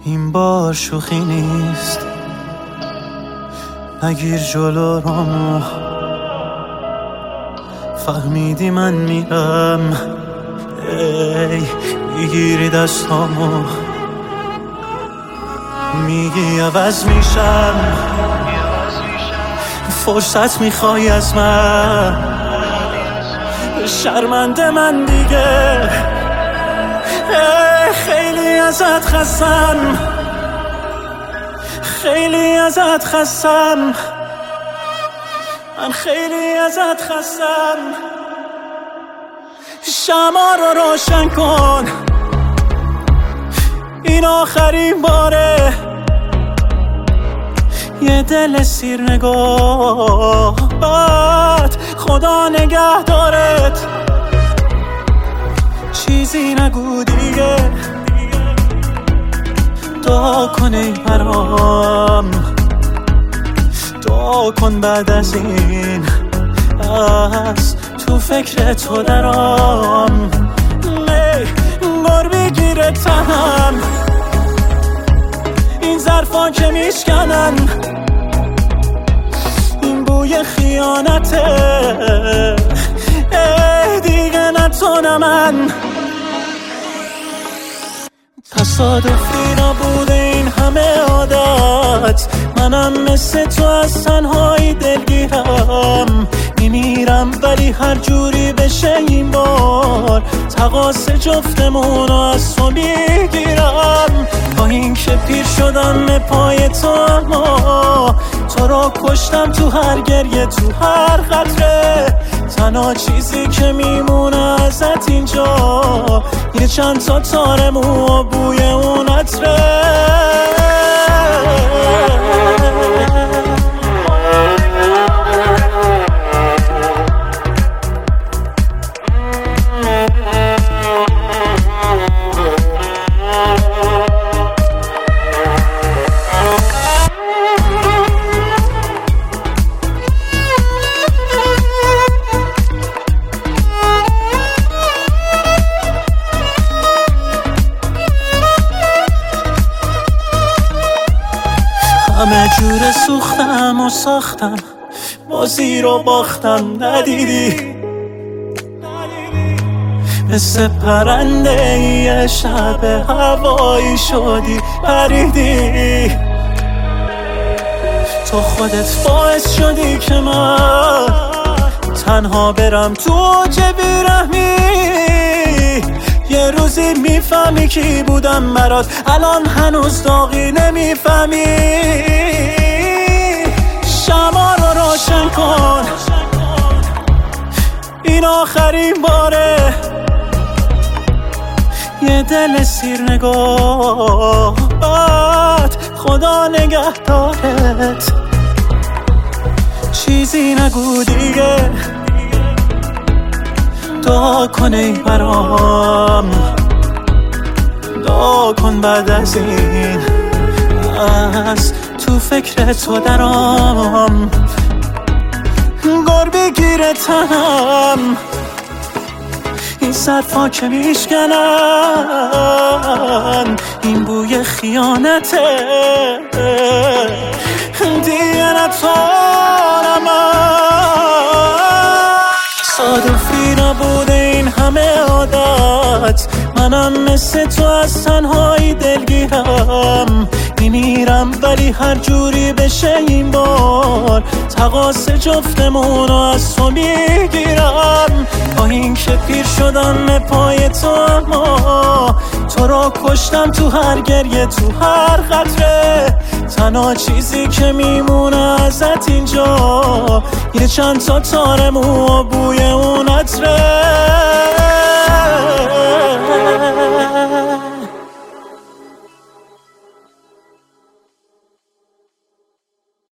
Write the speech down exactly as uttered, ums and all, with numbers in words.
این بار شوخی نیست، نگیر جلو رامو. فهمیدی من میرم، ای میگیری دستامو، میگی عوض میشم، فرصت میخوای از من. شرمنده من دیگه، ای خیلی ازت خستم، خیلی ازت خستم، من خیلی ازت خستم. شمع رو روشن کن، این آخرین باره. یه دل سیر نگاه بد، خدا نگه دارت. چیزی نگو دیگه، دعا کن ای برام، دعا کن بعد از این از تو فکر تو درام. بار بگیره تنم، این ظرفا که میشکنن، این بوی خیانته. ای دیگه نتونم من، تصادفی نبوده این همه عادت. منم مثل تو از تنهایی دلگیرم، میمیرم ولی هر جوری بشه این بار تقاص جفتمونو از تو میگیرم. با این که پیر شدم پای تو، اما تو رو کشتم تو هر گریه، تو هر قطره. تنها چیزی که میمونه ازت اینجا یه چند تا تار مو و بوی اون عطره. همه جور سوختم و ساختم، بازی رو باختم. ندیدی مثل پرنده یه شب هوایی شدی، پریدی. تو خودت باعث شدی که من تنها برم تو اوج بیرحمی. یه روزی میفهمی کی بودم برات، الان هنوز داغی نمیفهمی. شمع رو روشن کن، این آخرین باره. یه دل سیر نگاه بد، خدا نگه دارت. چیزی نگو دیگه، دعا کن ای برام، دعا کن بعد از این از تو فکر تو درام. گر بگیره تنم، این ظرفا که میشکنن، این بوی خیانته. دیگه نتونم من، تصادفی نبوده این همه عادت. منم مثل تو از تنهایی دلگیرم، میمیرم ولی هر جوری بشه این بار تقاص جفتمونو از تو میگیرم. با این که پیر شدم پای تو، اما تو رو کشتم تو هر گریه، تو هر قطره. تنها چیزی که میمونه ازت اینجا یه چند تا تار مو و بوی اون عطره.